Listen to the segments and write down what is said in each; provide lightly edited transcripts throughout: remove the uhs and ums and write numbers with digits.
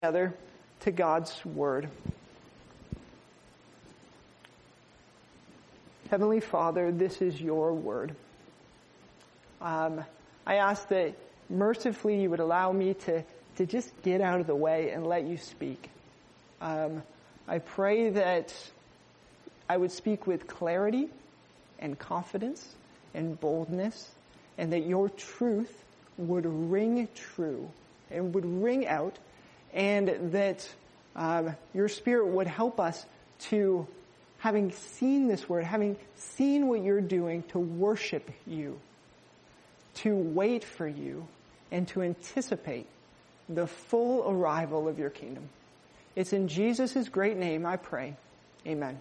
together to God's Word. Heavenly Father, this is your Word. I ask that mercifully you would allow me to just get out of the way and let you speak. I pray that I would speak with clarity and confidence and boldness, and that your truth would ring true and would ring out, and that your Spirit would help us to, having seen this Word, having seen what you're doing, to worship you, to wait for you, and to anticipate the full arrival of your kingdom. It's in Jesus' great name I pray. Amen.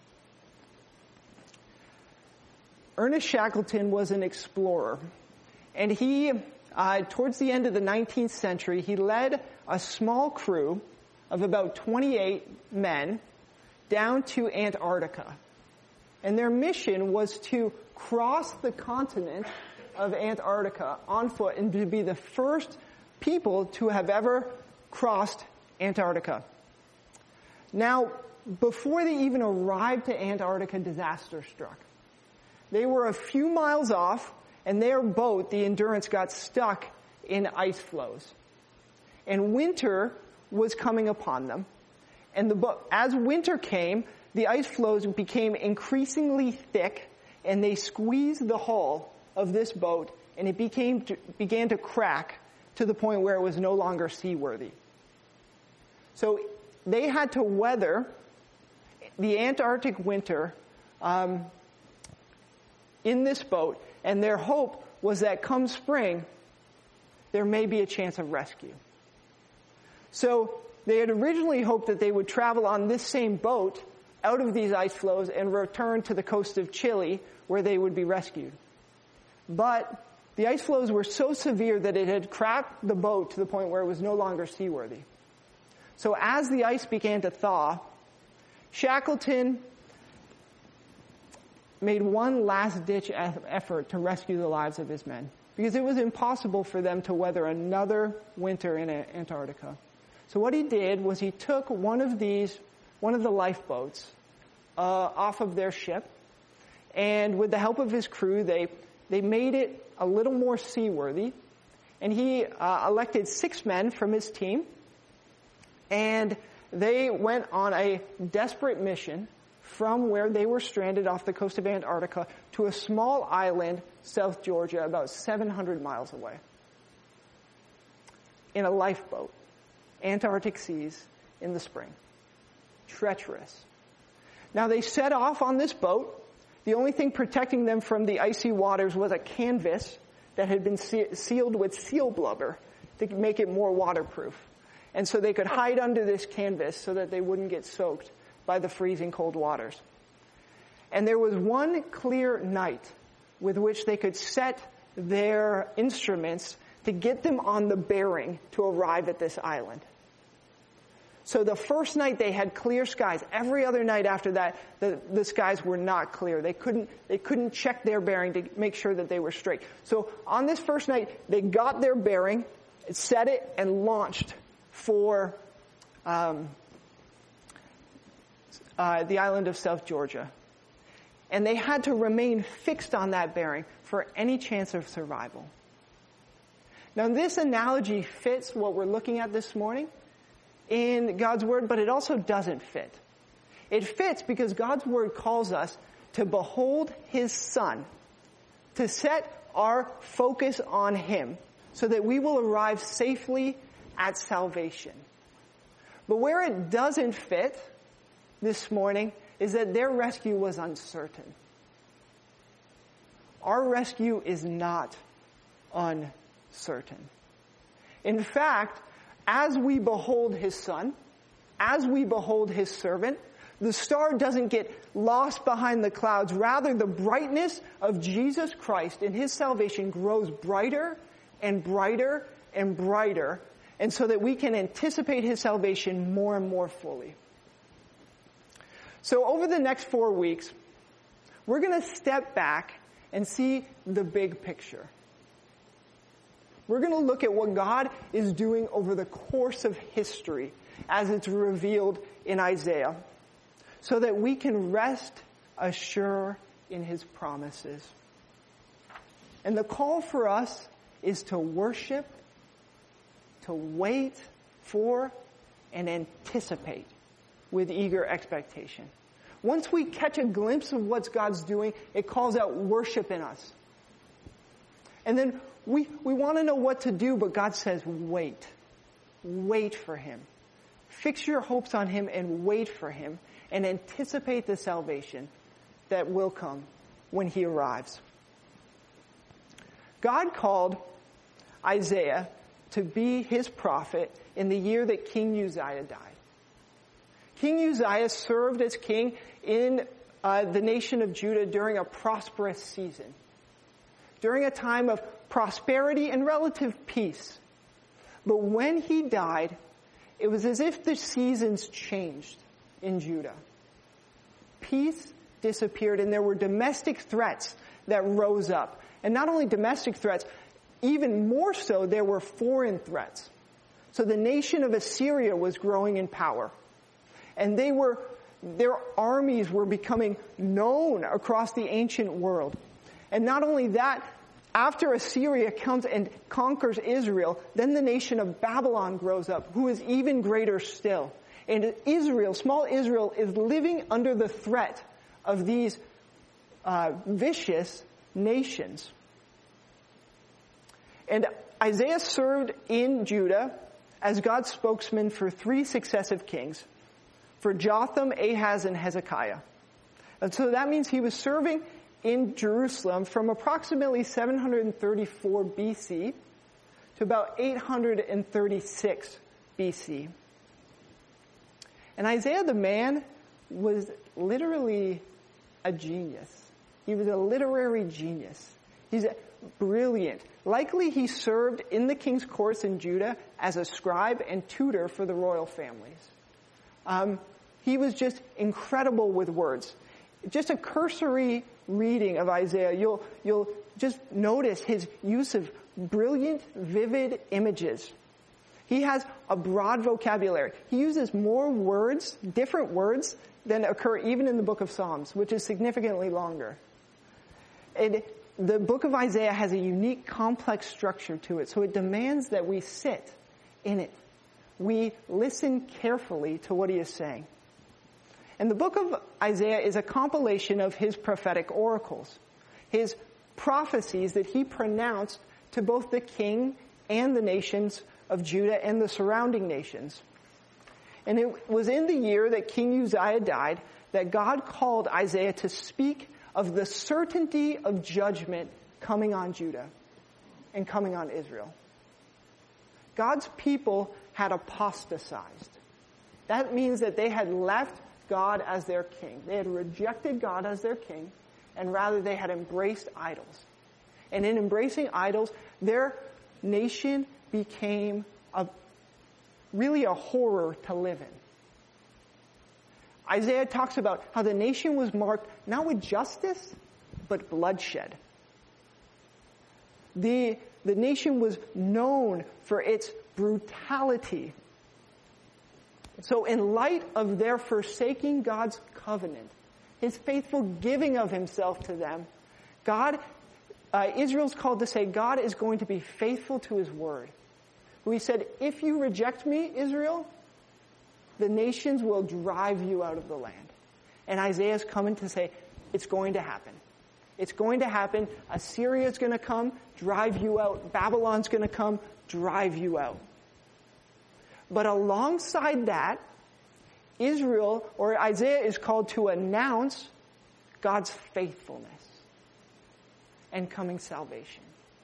Ernest Shackleton was an explorer, and he, towards the end of the 19th century, he led a small crew of about 28 men down to Antarctica. And their mission was to cross the continent of Antarctica on foot and to be the first people to have ever crossed Antarctica. Now, before they even arrived to Antarctica, disaster struck. They were a few miles off, and their boat, the Endurance, got stuck in ice floes. And winter was coming upon them. And as winter came, the ice floes became increasingly thick, and they squeezed the hull of this boat, and it began to crack to the point where it was no longer seaworthy. So they had to weather the Antarctic winter in this boat, and their hope was that come spring, there may be a chance of rescue. So they had originally hoped that they would travel on this same boat out of these ice floes and return to the coast of Chile, where they would be rescued. But the ice floes were so severe that it had cracked the boat to the point where it was no longer seaworthy. So as the ice began to thaw, Shackleton made one last-ditch effort to rescue the lives of his men, because it was impossible for them to weather another winter in Antarctica. So what he did was he took one of the lifeboats off of their ship, and with the help of his crew, they made it a little more seaworthy, and he elected 6 men from his team, and they went on a desperate mission from where they were stranded off the coast of Antarctica to a small island, South Georgia, about 700 miles away, in a lifeboat, Antarctic seas in the spring. Treacherous. Now they set off on this boat. The only thing protecting them from the icy waters was a canvas that had been sealed with seal blubber to make it more waterproof. And so they could hide under this canvas so that they wouldn't get soaked by the freezing cold waters. And there was one clear night with which they could set their instruments to get them on the bearing to arrive at this island. So the first night they had clear skies. Every other night after that, the skies were not clear. They couldn't check their bearing to make sure that they were straight. So on this first night, they got their bearing, set it, and launched for the island of South Georgia. And they had to remain fixed on that bearing for any chance of survival. Now this analogy fits what we're looking at this morning in God's Word, but it also doesn't fit. It fits because God's Word calls us to behold His Son, to set our focus on Him, so that we will arrive safely at salvation. But where it doesn't fit this morning is that their rescue was uncertain. Our rescue is not uncertain. In fact, as we behold His Son, as we behold His servant, the star doesn't get lost behind the clouds. Rather, the brightness of Jesus Christ and His salvation grows brighter and brighter and brighter, and so that we can anticipate His salvation more and more fully. So over the next 4 weeks, we're going to step back and see the big picture. We're going to look at what God is doing over the course of history as it's revealed in Isaiah, so that we can rest assured in his promises. And the call for us is to worship, to wait for, and anticipate with eager expectation. Once we catch a glimpse of what God's doing, it calls out worship in us. And then we want to know what to do, but God says, wait. Wait for him. Fix your hopes on him and wait for him, and anticipate the salvation that will come when he arrives. God called Isaiah to be his prophet in the year that King Uzziah died. King Uzziah served as king in the nation of Judah during a prosperous season, during a time of prosperity and relative peace. But when he died, it was as if the seasons changed in Judah. Peace disappeared, and there were domestic threats that rose up. And not only domestic threats, even more so, there were foreign threats. So the nation of Assyria was growing in power. And their armies were becoming known across the ancient world. And not only that, after Assyria comes and conquers Israel, then the nation of Babylon grows up, who is even greater still. And Israel, small Israel, is living under the threat of these vicious nations. And Isaiah served in Judah as God's spokesman for 3 successive kings, for Jotham, Ahaz, and Hezekiah. And so that means he was serving in Jerusalem from approximately 734 BC to about 836 BC. And Isaiah the man was literally a genius. He was a literary genius. He's brilliant. Likely he served in the king's courts in Judah as a scribe and tutor for the royal families. He was just incredible with words. Just a cursory reading of Isaiah, you'll just notice his use of brilliant, vivid images. He has a broad vocabulary. He uses more words, different words, than occur even in the book of Psalms, which is significantly longer. And the book of Isaiah has a unique, complex structure to it, so it demands that we sit in it. We listen carefully to what he is saying. And the book of Isaiah is a compilation of his prophetic oracles, his prophecies that he pronounced to both the king and the nations of Judah and the surrounding nations. And it was in the year that King Uzziah died that God called Isaiah to speak of the certainty of judgment coming on Judah and coming on Israel. God's people had apostatized. That means that they had left God as their king. They had rejected God as their king, and rather they had embraced idols. And in embracing idols, their nation became really a horror to live in. Isaiah talks about how the nation was marked not with justice, but bloodshed. The nation was known for its brutality. So in light of their forsaking God's covenant, his faithful giving of himself to them, Israel's called to say God is going to be faithful to his word. He said, if you reject me, Israel, the nations will drive you out of the land. And Isaiah's coming to say, it's going to happen. It's going to happen. Assyria's going to come, drive you out. Babylon's going to come, drive you out. But alongside that, Israel, or Isaiah, is called to announce God's faithfulness and coming salvation.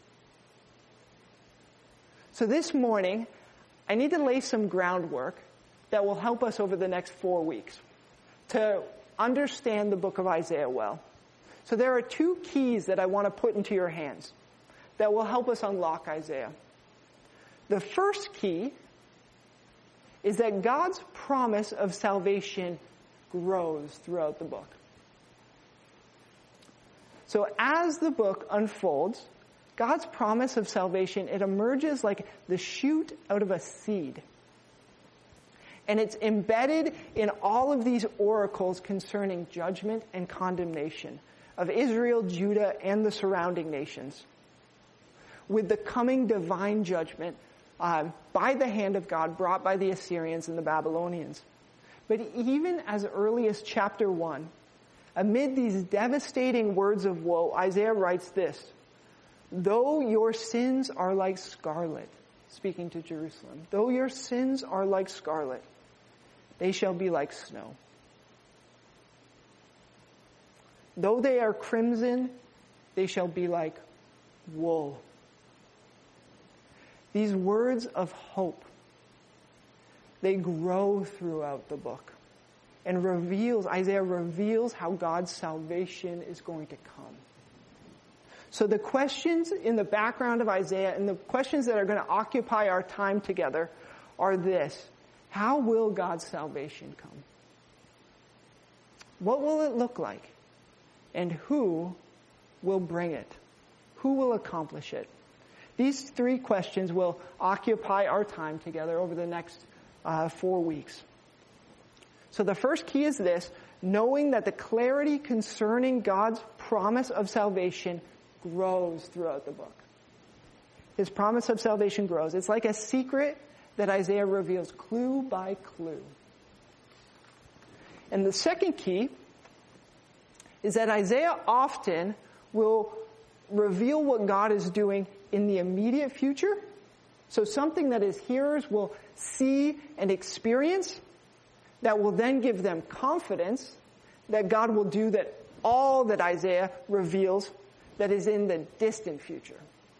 So this morning, I need to lay some groundwork that will help us over the next 4 weeks to understand the book of Isaiah well. So there are 2 keys that I want to put into your hands that will help us unlock Isaiah. The first key is that God's promise of salvation grows throughout the book. So as the book unfolds, God's promise of salvation, it emerges like the shoot out of a seed. And it's embedded in all of these oracles concerning judgment and condemnation of Israel, Judah, and the surrounding nations, with the coming divine judgment by the hand of God brought by the Assyrians and the Babylonians. But even as early as chapter 1, amid these devastating words of woe, Isaiah writes this: "Though your sins are like scarlet," speaking to Jerusalem, "though your sins are like scarlet, they shall be like snow. Though they are crimson, they shall be like wool." These words of hope, they grow throughout the book and Isaiah reveals how God's salvation is going to come. So the questions in the background of Isaiah and the questions that are going to occupy our time together are this: how will God's salvation come? What will it look like? And who will bring it? Who will accomplish it? These three questions will occupy our time together over the next 4 weeks. So the first key is this: knowing that the clarity concerning God's promise of salvation grows throughout the book. His promise of salvation grows. It's like a secret that Isaiah reveals clue by clue. And the second key is that Isaiah often will reveal what God is doing in the immediate future. So something that his hearers will see and experience that will then give them confidence that God will do that all that Isaiah reveals that is in the distant future.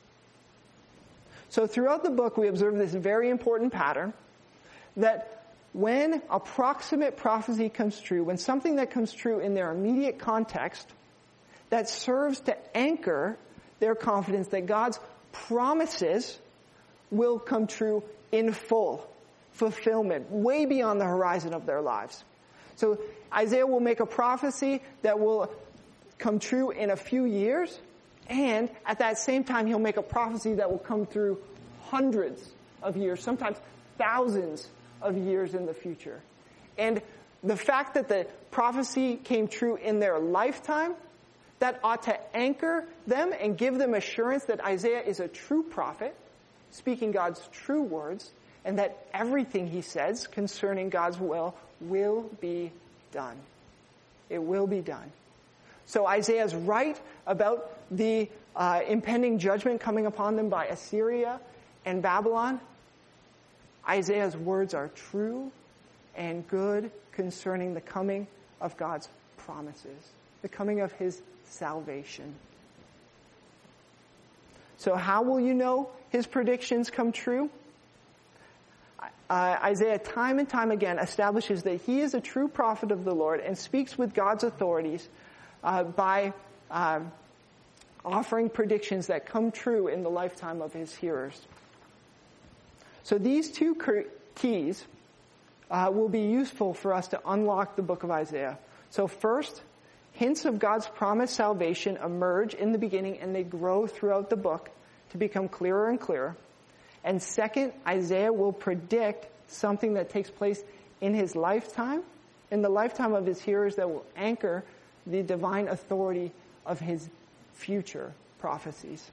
So throughout the book we observe this very important pattern that when approximate prophecy comes true, when something that comes true in their immediate context, that serves to anchor their confidence that God's promises will come true in full fulfillment, way beyond the horizon of their lives. So Isaiah will make a prophecy that will come true in a few years, and at that same time he'll make a prophecy that will come through hundreds of years, sometimes thousands of years in the future. And the fact that the prophecy came true in their lifetime, that ought to anchor them and give them assurance that Isaiah is a true prophet, speaking God's true words, and that everything he says concerning God's will be done. It will be done. So Isaiah's right about the impending judgment coming upon them by Assyria and Babylon. Isaiah's words are true and good concerning the coming of God's promises, the coming of his salvation. So how will you know his predictions come true? Isaiah time and time again establishes that he is a true prophet of the Lord and speaks with God's authorities by offering predictions that come true in the lifetime of his hearers. So these two keys will be useful for us to unlock the book of Isaiah. So first, hints of God's promised salvation emerge in the beginning and they grow throughout the book to become clearer and clearer. And second, Isaiah will predict something that takes place in his lifetime, in the lifetime of his hearers, that will anchor the divine authority of his future prophecies.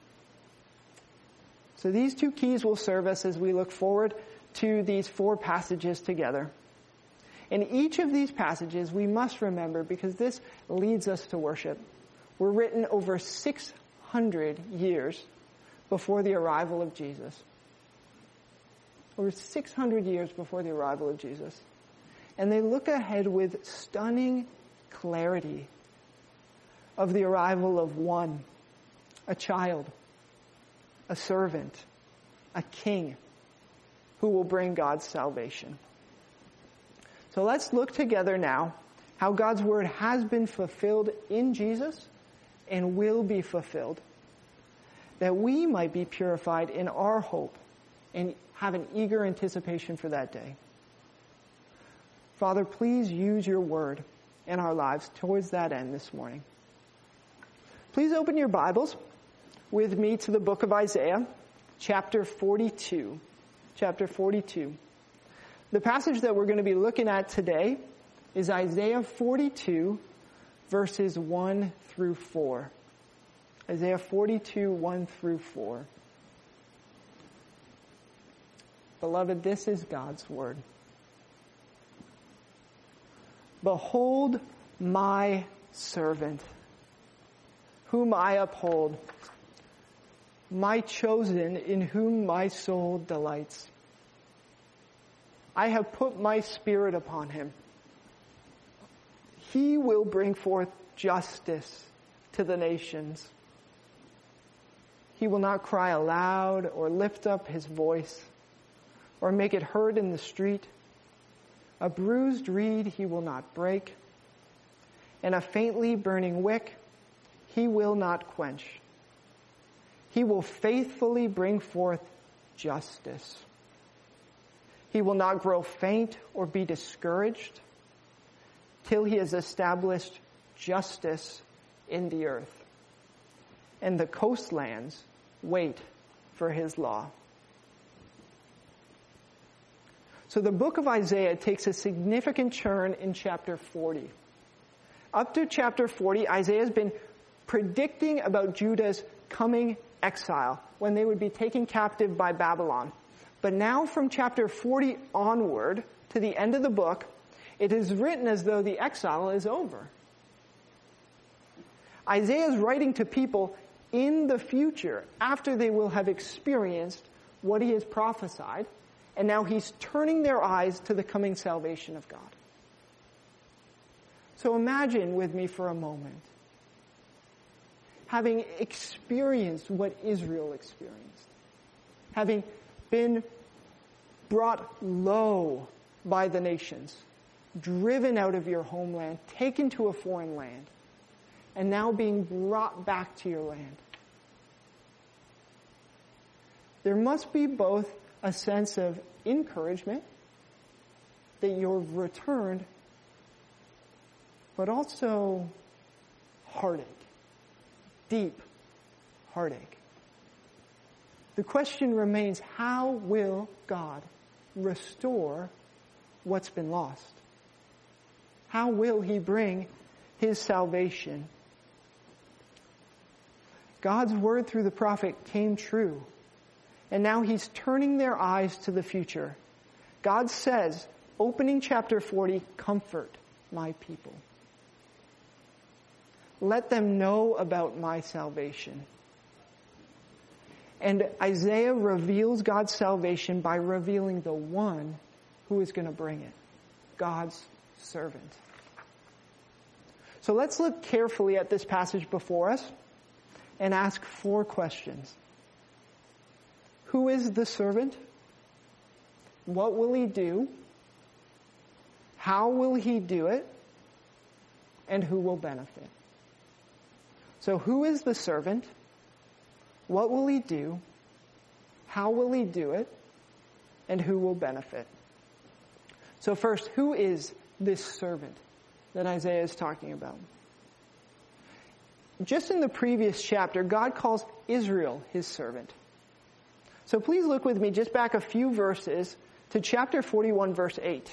So these two keys will serve us as we look forward to these 4 passages together. In each of these passages, we must remember, because this leads us to worship, were written over 600 years before the arrival of Jesus. Over 600 years before the arrival of Jesus. And they look ahead with stunning clarity of the arrival of one, a child, a servant, a king, who will bring God's salvation. So let's look together now how God's word has been fulfilled in Jesus and will be fulfilled, that we might be purified in our hope and have an eager anticipation for that day. Father, please use your word in our lives towards that end this morning. Please open your Bibles with me to the book of Isaiah, chapter 42. Chapter 42. The passage that we're going to be looking at today is Isaiah 42, verses 1 through 4. Isaiah 42, 1 through 4. Beloved, this is God's word. Behold my servant, whom I uphold, my chosen, in whom my soul delights. I have put my spirit upon him. He will bring forth justice to the nations. He will not cry aloud or lift up his voice or make it heard in the street. A bruised reed he will not break, and a faintly burning wick he will not quench. He will faithfully bring forth justice. He will not grow faint or be discouraged till he has established justice in the earth. And the coastlands wait for his law. So the book of Isaiah takes a significant turn in chapter 40. Up to chapter 40, Isaiah has been predicting about Judah's coming exile, when they would be taken captive by Babylon. But now from chapter 40 onward to the end of the book, it is written as though the exile is over. Isaiah is writing to people in the future, after they will have experienced what he has prophesied, and now he's turning their eyes to the coming salvation of God. So imagine with me for a moment, having experienced what Israel experienced, having been brought low by the nations, driven out of your homeland, taken to a foreign land, and now being brought back to your land. There must be both a sense of encouragement that you've returned, but also heartache, deep heartache. The question remains, how will God restore what's been lost? How will he bring his salvation? God's word through the prophet came true. And now he's turning their eyes to the future. God says, opening chapter 40, comfort my people. Let them know about my salvation. And Isaiah reveals God's salvation by revealing the one who is going to bring it, God's servant. So let's look carefully at this passage before us and ask 4 questions. Who is the servant? What will he do? How will he do it? And who will benefit? So who is the servant? What will he do? How will he do it? And who will benefit? So first, who is this servant that Isaiah is talking about? Just in the previous chapter, God calls Israel his servant. So please look with me just back a few verses to chapter 41, verse 8.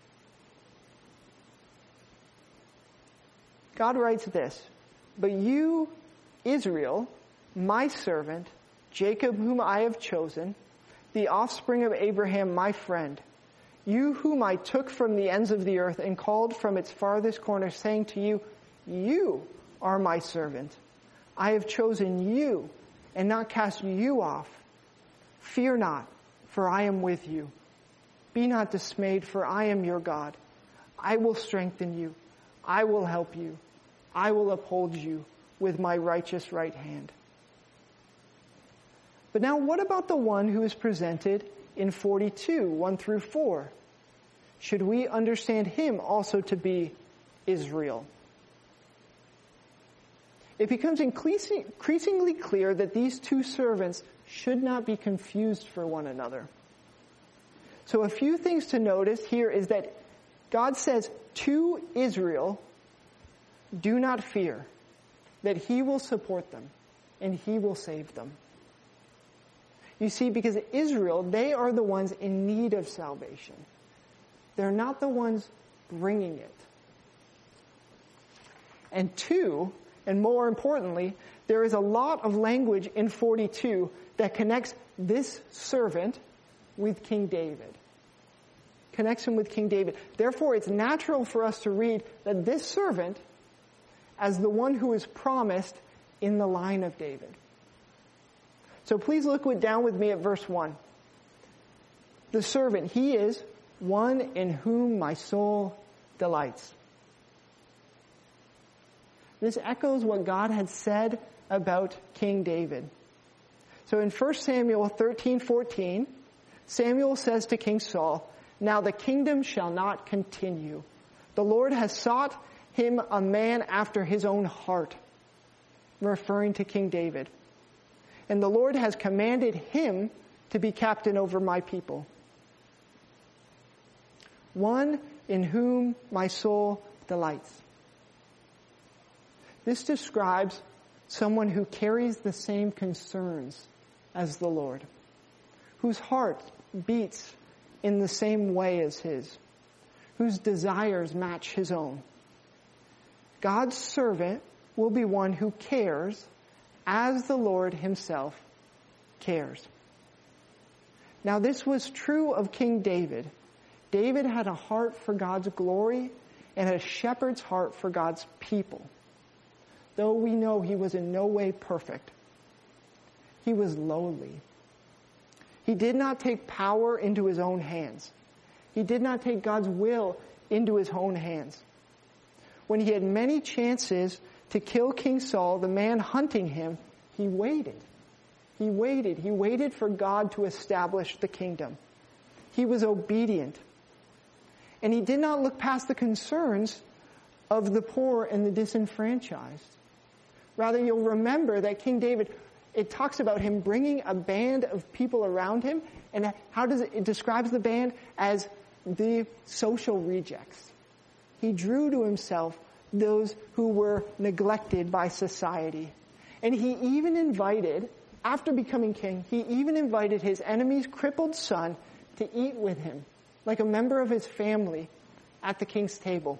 God writes this, "But you, Israel, my servant, Jacob whom I have chosen, the offspring of Abraham, my friend, you whom I took from the ends of the earth and called from its farthest corner, saying to you, you are my servant. I have chosen you and not cast you off. Fear not, for I am with you. Be not dismayed, for I am your God. I will strengthen you. I will help you. I will uphold you with my righteous right hand." But now what about the one who is presented in 42, 1 through 4? Should we understand him also to be Israel? It becomes increasingly clear that these two servants should not be confused for one another. So a few things to notice here is that God says to Israel, do not fear, that he will support them. and he will save them. You see, because Israel, they are the ones in need of salvation. They're not the ones bringing it. And two, and more importantly, there is a lot of language in 42 that connects this servant with King David. Connects him with King David. Therefore, it's natural for us to read that this servant as the one who is promised in the line of David. So please look down with me at verse 1. The servant, he is one in whom my soul delights. This echoes what God had said about King David. So in 1 Samuel 13:14, Samuel says to King Saul, "Now the kingdom shall not continue. The Lord has sought him a man after his own heart," referring to King David. "And the Lord has commanded him to be captain over my people." One in whom my soul delights. This describes someone who carries the same concerns as the Lord, whose heart beats in the same way as his, whose desires match his own. God's servant will be one who cares as the Lord himself cares. Now, this was true of King David. David had a heart for God's glory and a shepherd's heart for God's people. Though we know he was in no way perfect, he was lowly. He did not take power into his own hands. He did not take God's will into his own hands. When he had many chances to kill King Saul, the man hunting him, he waited. He waited. He waited for God to establish the kingdom. He was obedient. And he did not look past the concerns of the poor and the disenfranchised. Rather, you'll remember that King David, it talks about him bringing a band of people around him, and how does it describes the band as the social rejects. He drew to himself those who were neglected by society. And he even invited, after becoming king, he even invited his enemy's crippled son to eat with him, like a member of his family, at the king's table.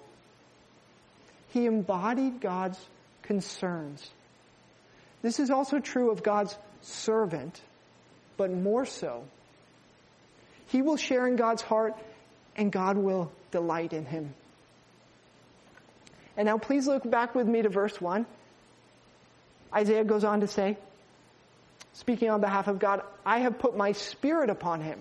He embodied God's concerns. This is also true of God's servant, but more so. He will share in God's heart, and God will delight in him. And now please look back with me to verse 1. Isaiah goes on to say, speaking on behalf of God, "I have put my spirit upon him."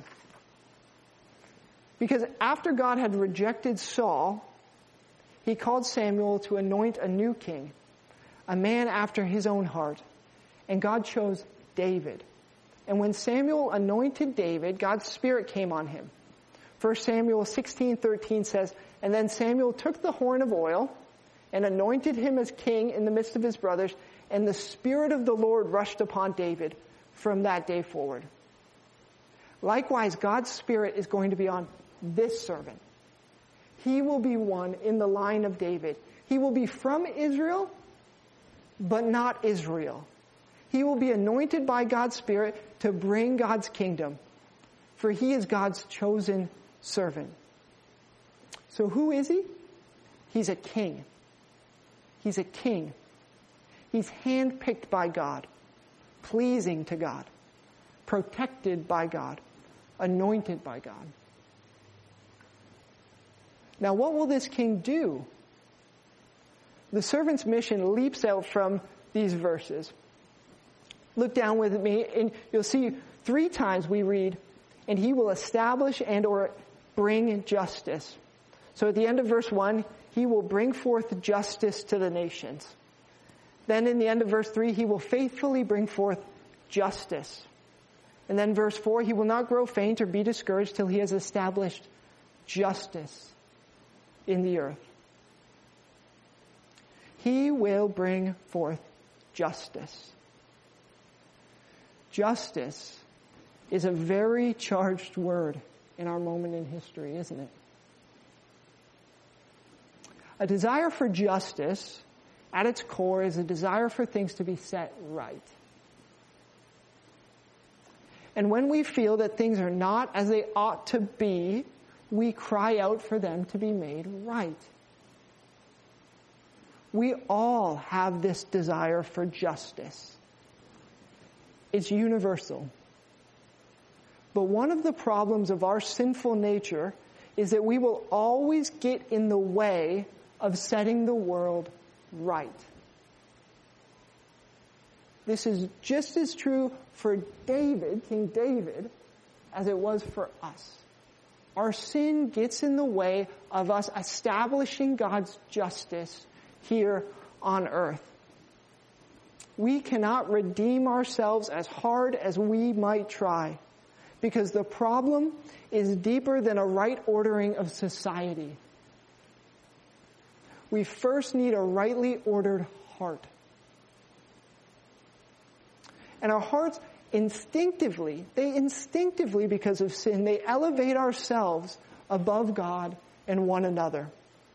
Because after God had rejected Saul, he called Samuel to anoint a new king, a man after his own heart. And God chose David. And when Samuel anointed David, God's Spirit came on him. 1 Samuel 16:13 says, "And then Samuel took the horn of oil and anointed him as king in the midst of his brothers, and the Spirit of the Lord rushed upon David from that day forward." Likewise, God's Spirit is going to be on this servant. He will be one in the line of David. He will be from Israel, but not Israel. He will be anointed by God's Spirit to bring God's kingdom, for he is God's chosen servant. So who is he? He's a king. He's a king. He's handpicked by God, pleasing to God, protected by God, anointed by God. Now, what will this king do? The servant's mission leaps out from these verses. Look down with me, and you'll see 3 times we read, "And he will establish and or bring justice." So at the end of verse 1, he will bring forth justice to the nations. Then in the end of verse 3, he will faithfully bring forth justice. And then verse 4, he will not grow faint or be discouraged till he has established justice in the earth. He will bring forth justice. Justice is a very charged word in our moment in history, isn't it? A desire for justice, at its core, is a desire for things to be set right. And when we feel that things are not as they ought to be, we cry out for them to be made right. We all have this desire for justice. It's universal. But one of the problems of our sinful nature is that we will always get in the way of setting the world right. This is just as true for David, King David, as it was for us. Our sin gets in the way of us establishing God's justice here on earth. We cannot redeem ourselves as hard as we might try, because the problem is deeper than a right ordering of society. We first need a rightly ordered heart. And our hearts instinctively, because of sin, they elevate ourselves above God and one another,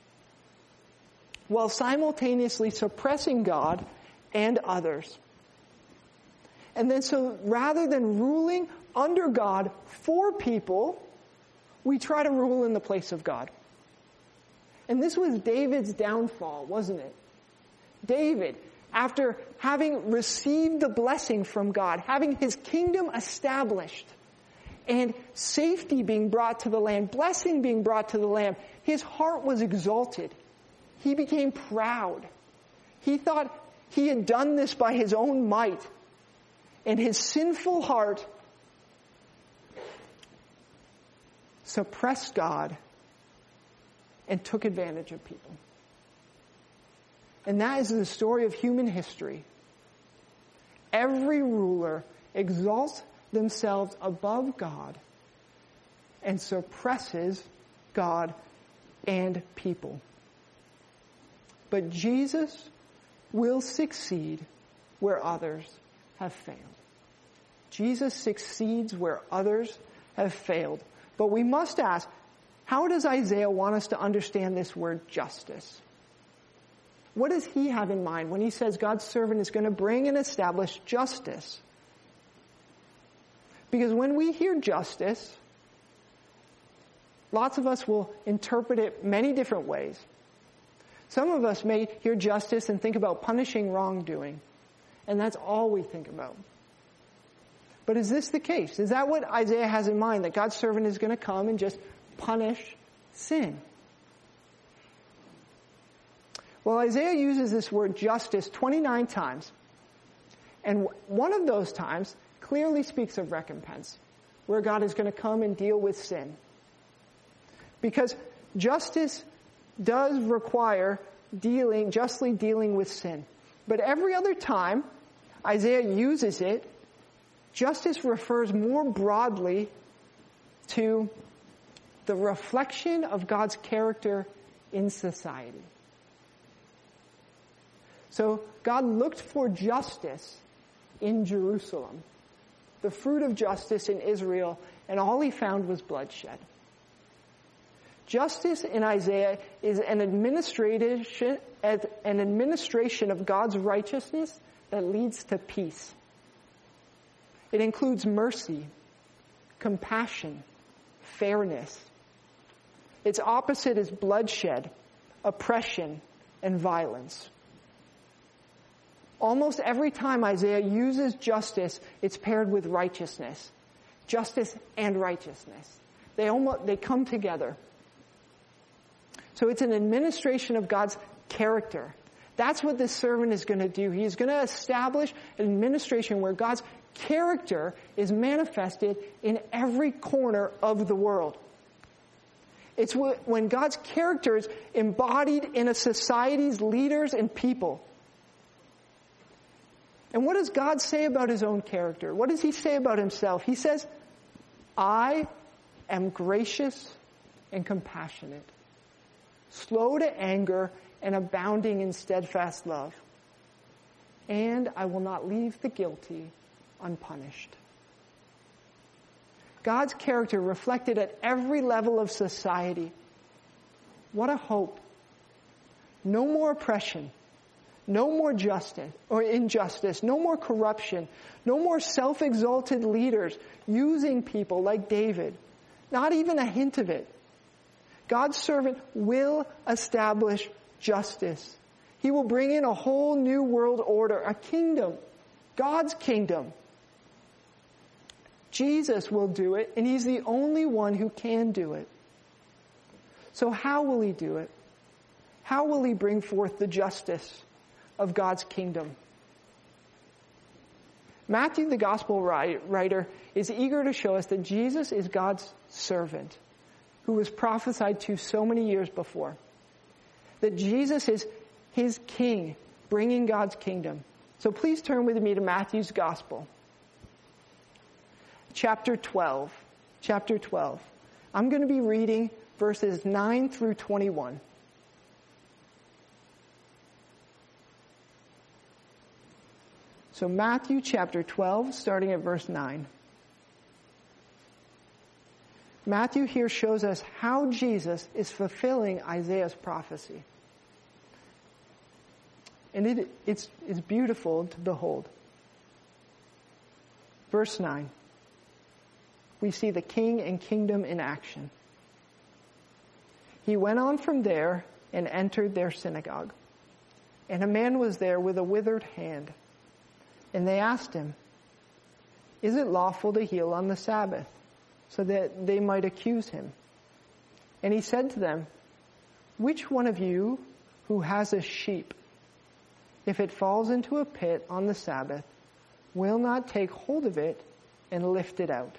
while simultaneously suppressing God and others. And then so rather than ruling under God for people, we try to rule in the place of God. And this was David's downfall, wasn't it? David, after having received the blessing from God, having his kingdom established, and safety being brought to the land, blessing being brought to the land, his heart was exalted. He became proud. He thought he had done this by his own might. And his sinful heart suppressed God and took advantage of people. And that is the story of human history. Every ruler exalts themselves above God and suppresses God and people. But Jesus will succeed where others have failed. Jesus succeeds where others have failed. But we must ask, how does Isaiah want us to understand this word justice? What does he have in mind when he says God's servant is going to bring and establish justice? Because when we hear justice, lots of us will interpret it many different ways. Some of us may hear justice and think about punishing wrongdoing, and that's all we think about. But is this the case? Is that what Isaiah has in mind, that God's servant is going to come and just punish sin? Well, Isaiah uses this word justice 29 times. And one of those times clearly speaks of recompense, where God is going to come and deal with sin. Because justice does require justly dealing with sin. But every other time Isaiah uses it, justice refers more broadly to the reflection of God's character in society. So God looked for justice in Jerusalem, the fruit of justice in Israel, and all he found was bloodshed. Justice in Isaiah is an administration of God's righteousness that leads to peace. It includes mercy, compassion, fairness. Its opposite is bloodshed, oppression, and violence. Almost every time Isaiah uses justice, it's paired with righteousness. Justice and righteousness. They come together. So it's an administration of God's character. That's what this servant is going to do. He's going to establish an administration where God's character is manifested in every corner of the world. It's when God's character is embodied in a society's leaders and people. And what does God say about his own character? What does he say about himself? He says, I am gracious and compassionate, slow to anger and abounding in steadfast love. And I will not leave the guilty unpunished. God's character reflected at every level of society. What a hope. No more oppression. No more justice or injustice. No more corruption. No more self-exalted leaders using people like David. Not even a hint of it. God's servant will establish justice. He will bring in a whole new world order, a kingdom, God's kingdom. Jesus will do it, and he's the only one who can do it. So how will he do it? How will he bring forth the justice of God's kingdom? Matthew, the gospel writer, is eager to show us that Jesus is God's servant, who was prophesied to so many years before. That Jesus is his king, bringing God's kingdom. So please turn with me to Matthew's gospel. Chapter 12. I'm going to be reading verses 9 through 21. So Matthew chapter 12, starting at verse 9. Matthew here shows us how Jesus is fulfilling Isaiah's prophecy. And it's beautiful to behold. Verse 9. We see the king and kingdom in action. He went on from there and entered their synagogue. And a man was there with a withered hand. And they asked him, "Is it lawful to heal on the Sabbath?" So that they might accuse him. And he said to them, "Which one of you who has a sheep, if it falls into a pit on the Sabbath, will not take hold of it and lift it out?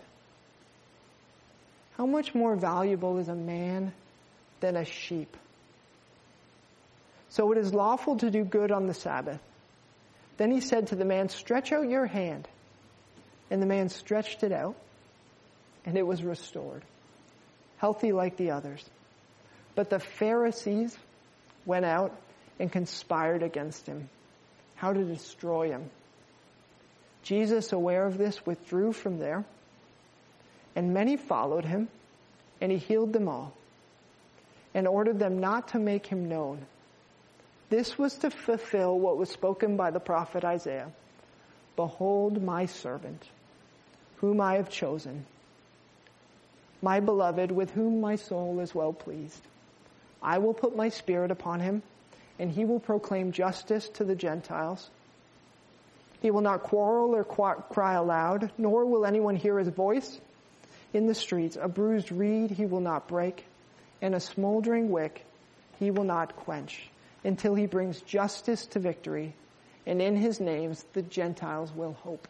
How much more valuable is a man than a sheep? So it is lawful to do good on the Sabbath." Then he said to the man, "Stretch out your hand." And the man stretched it out, and it was restored, healthy like the others. But the Pharisees went out and conspired against him, how to destroy him. Jesus, aware of this, withdrew from there, and many followed him, and he healed them all, and ordered them not to make him known. This was to fulfill what was spoken by the prophet Isaiah. "Behold my servant, whom I have chosen, my beloved, with whom my soul is well pleased. I will put my spirit upon him, and he will proclaim justice to the Gentiles. He will not quarrel or cry aloud, nor will anyone hear his voice in the streets. A bruised reed he will not break, and a smoldering wick he will not quench, until he brings justice to victory, and in his names the Gentiles will hope."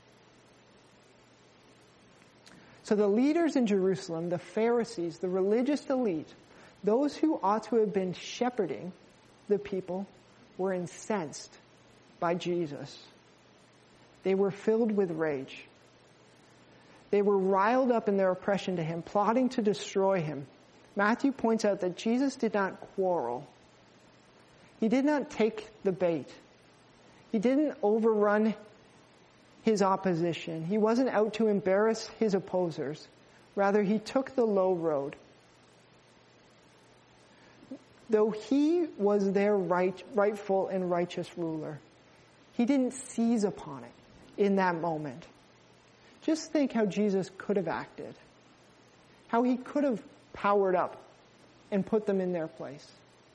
So the leaders in Jerusalem, the Pharisees, the religious elite, those who ought to have been shepherding the people, were incensed by Jesus. They were filled with rage. They were riled up in their oppression to him, plotting to destroy him. Matthew points out that Jesus did not quarrel. He did not take the bait. He didn't overrun his opposition. He wasn't out to embarrass his opposers. Rather, he took the low road. Though he was their rightful and righteous ruler, he didn't seize upon it in that moment. Just think how Jesus could have acted. How he could have powered up and put them in their place.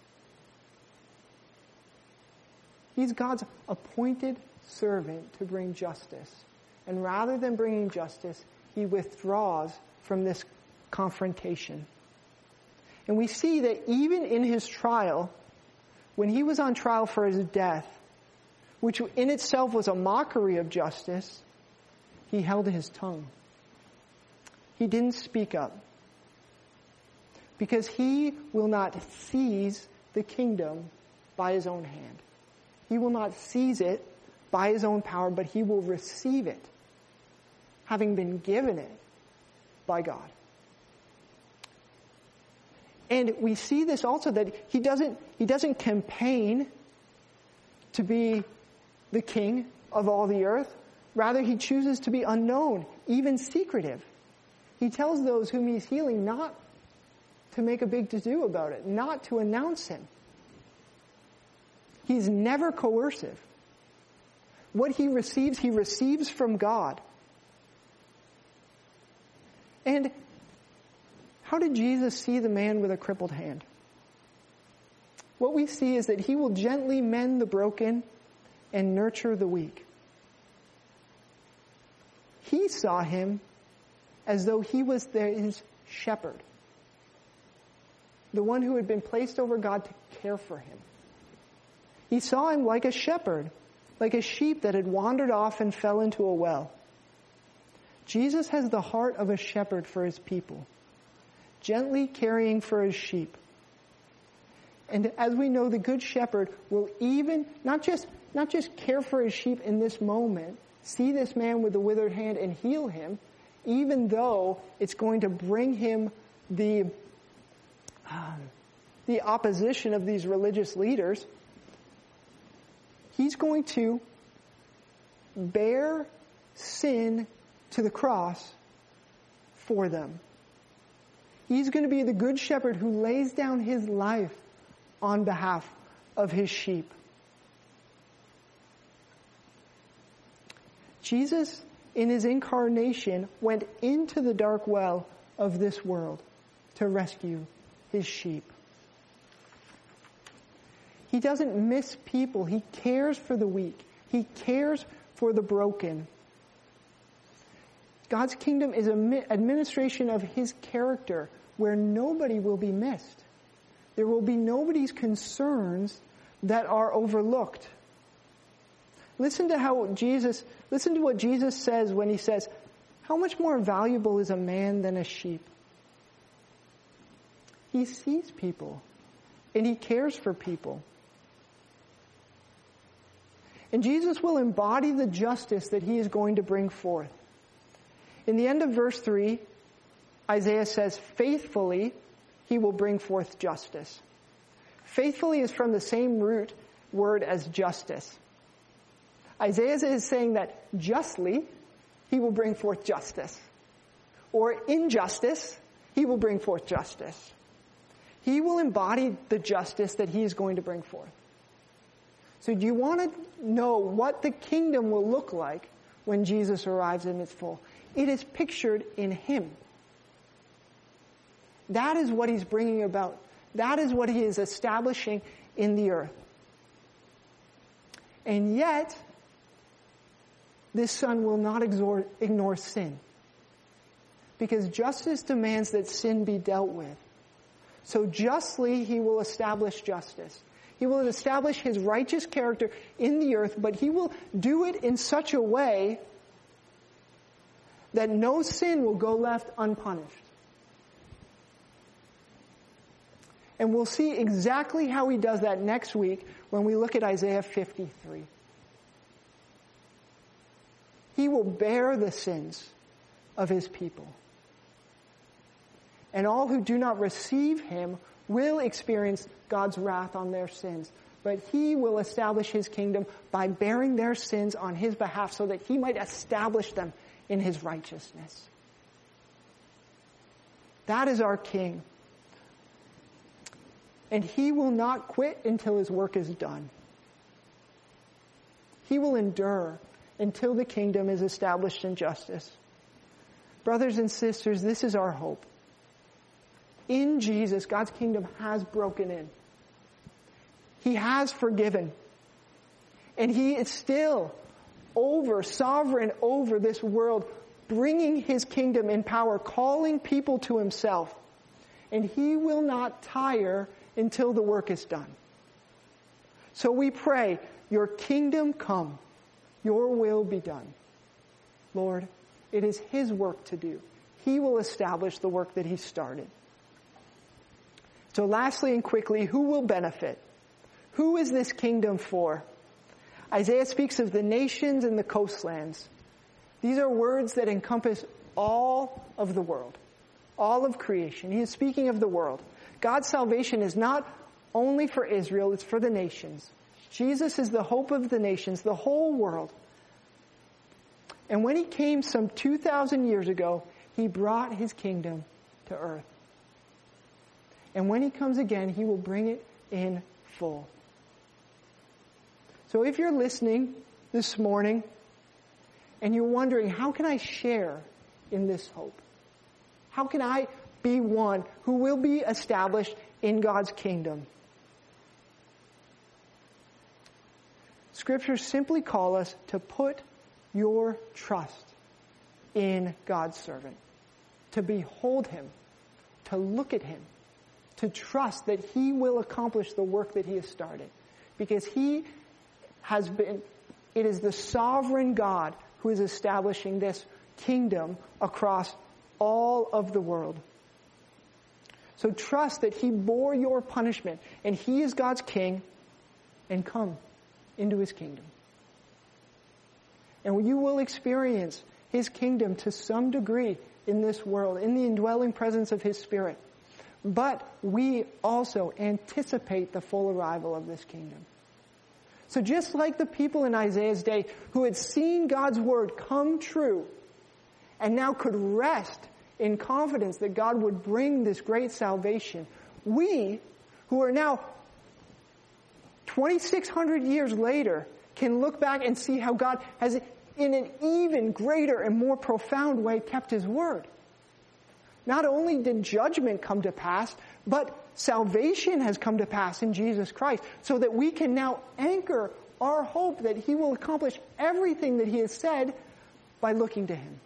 He's God's appointed servant to bring justice. And rather than bringing justice, he withdraws from this confrontation. And we see that even in his trial, when he was on trial for his death, which in itself was a mockery of justice, he held his tongue. He didn't speak up. Because he will not seize the kingdom by his own hand. He will not seize it by his own power, but he will receive it, having been given it by God. And we see this also, that he doesn't campaign to be the king of all the earth. Rather, he chooses to be unknown, even secretive. He tells those whom he's healing not to make a big to-do about it, not to announce him. He's never coercive. What he receives from God. And how did Jesus see the man with a crippled hand? What we see is that he will gently mend the broken and nurture the weak. He saw him as though he was his shepherd, the one who had been placed over God to care for him. He saw him like a shepherd, like a sheep that had wandered off and fell into a well. Jesus has the heart of a shepherd for his people, gently caring for his sheep. And as we know, the good shepherd will even, not just care for his sheep in this moment, see this man with the withered hand and heal him, even though it's going to bring him the opposition of these religious leaders. He's going to bear sin to the cross for them. He's going to be the good shepherd who lays down his life on behalf of his sheep. Jesus, in his incarnation, went into the dark well of this world to rescue his sheep. He doesn't miss people. He cares for the weak. He cares for the broken. God's kingdom is an administration of his character where nobody will be missed. There will be nobody's concerns that are overlooked. Listen to what Jesus says when he says, how much more valuable is a man than a sheep? He sees people and he cares for people. And Jesus will embody the justice that he is going to bring forth. In the end of verse 3, Isaiah says, faithfully he will bring forth justice. Faithfully is from the same root word as justice. Isaiah is saying that justly he will bring forth justice. Or in justice, he will bring forth justice. He will embody the justice that he is going to bring forth. So do you want to know what the kingdom will look like when Jesus arrives in its full? It is pictured in him. That is what he's bringing about. That is what he is establishing in the earth. And yet, this son will not ignore sin. Because justice demands that sin be dealt with. So justly, he will establish justice. He will establish his righteous character in the earth, but he will do it in such a way that no sin will go left unpunished. And we'll see exactly how he does that next week when we look at Isaiah 53. He will bear the sins of his people. And all who do not receive him will experience God's wrath on their sins. But he will establish his kingdom by bearing their sins on his behalf so that he might establish them in his righteousness. That is our King. And he will not quit until his work is done. He will endure until the kingdom is established in justice. Brothers and sisters, this is our hope. In Jesus, God's kingdom has broken in. He has forgiven. And he is still sovereign over this world, bringing his kingdom in power, calling people to himself. And he will not tire until the work is done. So we pray, your kingdom come, your will be done. Lord, it is his work to do. He will establish the work that he started. So lastly and quickly, who will benefit? Who is this kingdom for? Isaiah speaks of the nations and the coastlands. These are words that encompass all of the world, all of creation. He is speaking of the world. God's salvation is not only for Israel, it's for the nations. Jesus is the hope of the nations, the whole world. And when he came some 2,000 years ago, he brought his kingdom to earth. And when he comes again, he will bring it in full. So if you're listening this morning and you're wondering, how can I share in this hope? How can I be one who will be established in God's kingdom? Scriptures simply call us to put your trust in God's servant, to behold him, to look at him, to trust that he will accomplish the work that he has started. Because it is the sovereign God who is establishing this kingdom across all of the world. So trust that he bore your punishment and he is God's king, and come into his kingdom. And you will experience his kingdom to some degree in this world, in the indwelling presence of his Spirit. But we also anticipate the full arrival of this kingdom. So just like the people in Isaiah's day who had seen God's word come true and now could rest in confidence that God would bring this great salvation, we, who are now 2,600 years later, can look back and see how God has, in an even greater and more profound way, kept his word. Not only did judgment come to pass, but salvation has come to pass in Jesus Christ, so that we can now anchor our hope that he will accomplish everything that he has said by looking to him.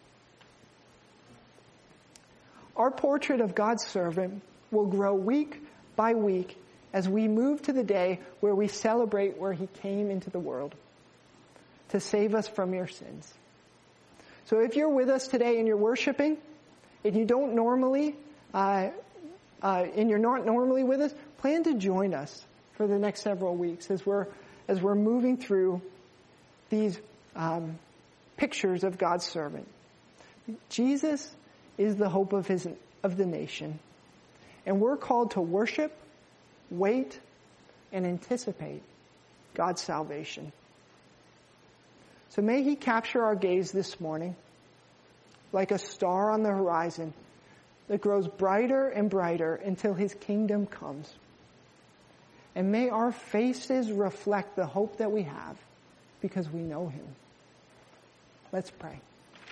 Our portrait of God's servant will grow week by week as we move to the day where we celebrate where he came into the world to save us from your sins. So if you're with us today and you're worshiping, and you don't normally, and you're not normally with us, plan to join us for the next several weeks as we're moving through these pictures of God's servant. Jesus is the hope of the nation, and we're called to worship, wait, and anticipate God's salvation. So may he capture our gaze this morning like a star on the horizon that grows brighter and brighter until his kingdom comes. And may our faces reflect the hope that we have because we know him. Let's pray.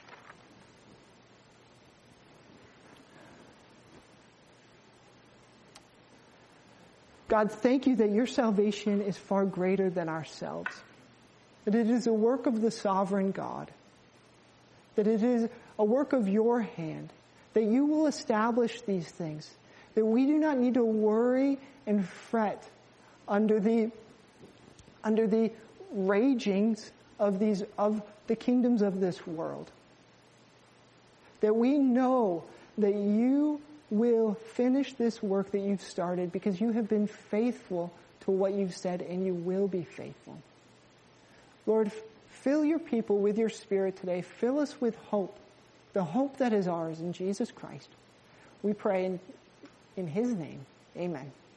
God, thank you that your salvation is far greater than ourselves. That it is a work of the sovereign God. That it is a work of your hand. That you will establish these things. That we do not need to worry and fret under the ragings of the kingdoms of this world. That we know that you will finish this work that you've started because you have been faithful to what you've said, and you will be faithful. Lord, fill your people with your Spirit today. Fill us with hope, the hope that is ours in Jesus Christ. We pray in his name. Amen.